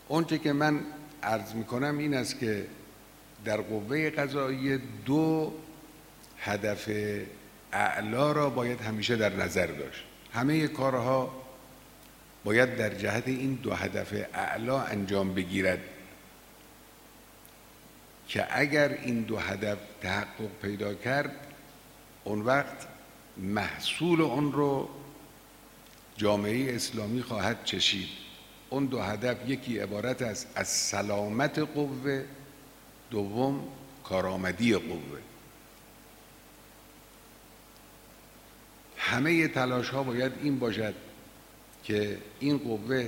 اونچه که من عرض میکنم این است که در قوه قضاییه دو هدف اعلا را باید همیشه در نظر داشت. همه کارها باید در جهت این دو هدف اعلا انجام بگیرد که اگر این دو هدف تحقق پیدا کرد، اون وقت محصول اون رو جامعه اسلامی خواهد چشید. اون دو هدف یکی عبارت است از سلامت قوه، دوم کارآمدی قوه. همه تلاش ها باید این باشد که این قوه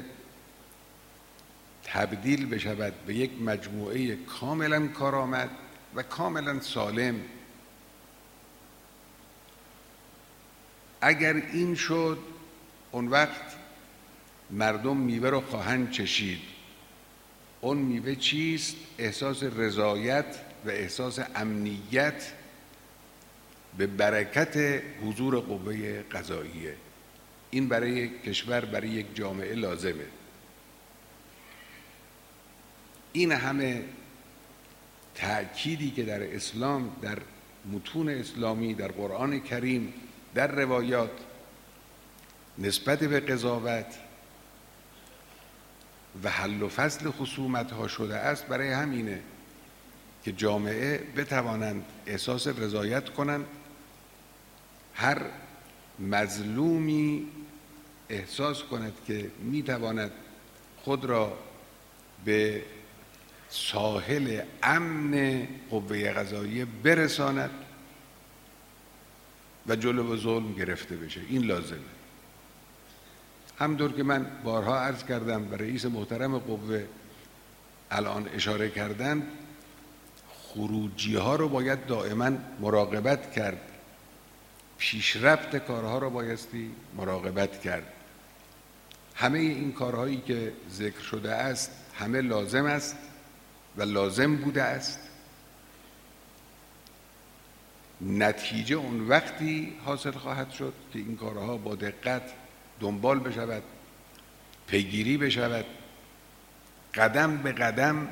تبدیل بشود به یک مجموعه کاملا کارآمد و کاملا سالم. اگر این شد، اون وقت مردم میوه رو خواهند چشید. اون میوه چیست؟ احساس رضایت و احساس امنیت به برکت حضور قوه قضاییه. این برای کشور، برای یک جامعه لازمه. این همه تأکیدی که در اسلام، در متون اسلامی، در قرآن کریم، در روایات نسبت به قضاوت و حل و فصل خصومت ها شده است، برای همینه که جامعه بتوانند احساس رضایت کنند. هر مظلومی احساس کند که میتواند خود را به ساحل امن قوه قضاییه برساند و جلو ظلم گرفته بشه. این لازمه. همطور که من بارها عرض کردم و رئیس محترم قوه الان اشاره کردن، خروجی ها رو باید دائما مراقبت کرد، پیشرفت کارها رو بایستی مراقبت کرد. همه این کارهایی که ذکر شده است همه لازم است و لازم بوده است. نتیجه اون وقتی حاصل خواهد شد که این کارها با دقت دنبال بشود، پیگیری بشود، قدم به قدم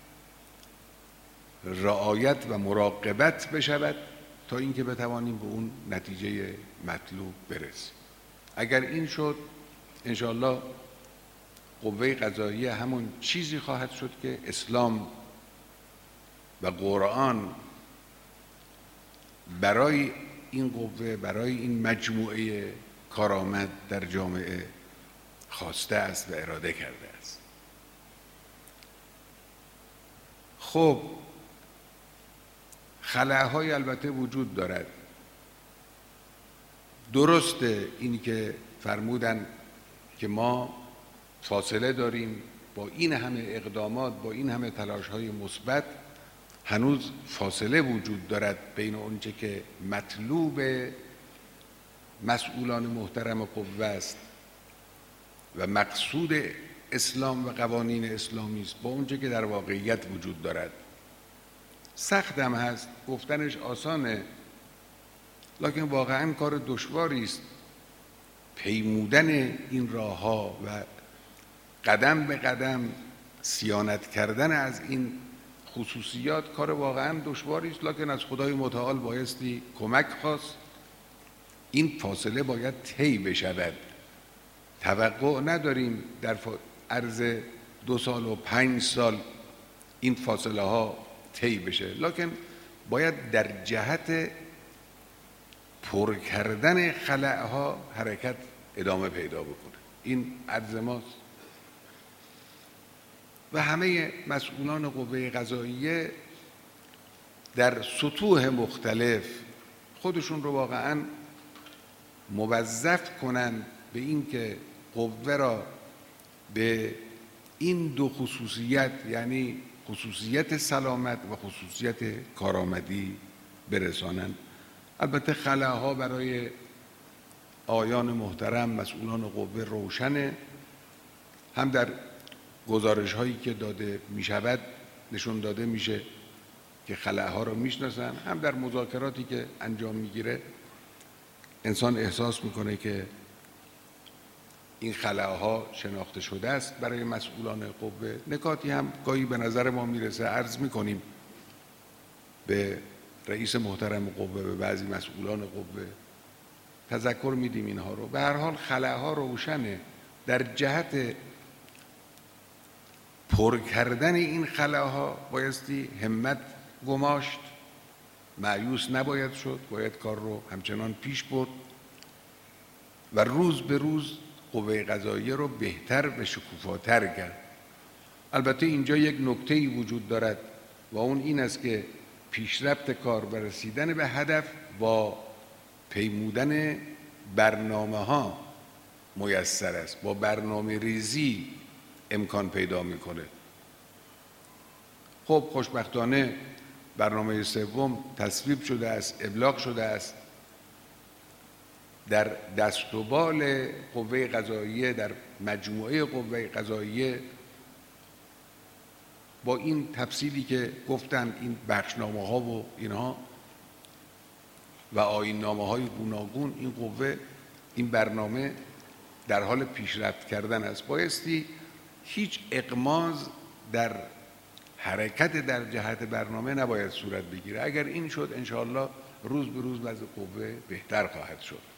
رعایت و مراقبت بشود تا اینکه بتوانیم به اون نتیجه مطلوب برسیم. اگر این شد، انشاءالله قوه قضاییه همون چیزی خواهد شد که اسلام و قرآن برای این قوه، برای این مجموعه کارآمد در جامعه خواسته است و اراده کرده است. خب خلاهای البته وجود دارد. درسته اینی که فرمودن که ما فاصله داریم، با این همه اقدامات، با این همه تلاش‌های مثبت هنوز فاصله وجود دارد بین اونچه که مطلوب مسئولان محترم قوه است و مقصود اسلام و قوانین اسلامی است با اونچه که در واقعیت وجود دارد. سخت هم هست، گفتنش آسانه، لکن واقعا کار دشواری است. پیمودن این راه‌ها و قدم به قدم صیانت کردن از این خصوصیات کار واقعا دشواری است، لکن از خدای متعال بایستی کمک خواست. این فاصله باید طی بشود. توقع نداریم در عرض 2 سال و 5 سال این فاصله ها طی بشه، لکن باید در جهت پر کردن خلاها حرکت ادامه پیدا بکنه. این عرض ماست و همه مسئولان قوه قضاییه در سطوح مختلف خودشون رو واقعا موظف کنند به این که قوه را به این دو خصوصیت، یعنی خصوصیت سلامت و خصوصیت کارآمدی برسانند. البته خلاها برای آیان محترم مسئولان قوه روشنه، هم در گزارش هایی که داده می شود نشون داده میشه که خلاها رو میشناسن، هم در مذاکراتی که انجام میگیره انسان احساس میکنه که این خلاها شناخته شده است برای مسئولان قوه. نکاتی هم گاهی به نظر ما میرسه، عرض میکنیم به رئیس محترم قوه، به بعضی مسئولان قوه تذکر میدیم اینها رو. به هر حال خلاها روشنه، در جهت پر کردن این خلاها بایستی همت گماشت، مایوس نباید شد، باید کار رو همچنان پیش برد و روز به روز قوه قضاییه رو بهتر و شکوفاتر کرد. البته اینجا یک نکته‌ای وجود دارد و اون این است که پیشرفت کار و رسیدن به هدف با پیمودن برنامه‌ها میسر است، با برنامه ریزی امکان پیدا میکنه. خب خوشبختانه برنامه سوم تصویب شده است، ابلاغ شده است، در دست و بال قوه قضاییه، در مجموعه قوه قضاییه با این تفصیلی که گفتن، این بخشنامه ها و اینها و آیین نامه های گوناگون، این قوه، این برنامه در حال پیشرفت کردن است. بایستی هیچ اغماض در حرکت در جهت برنامه نباید صورت بگیره. اگر این شد انشاءالله روز به روز وضع قوه بهتر خواهد شد.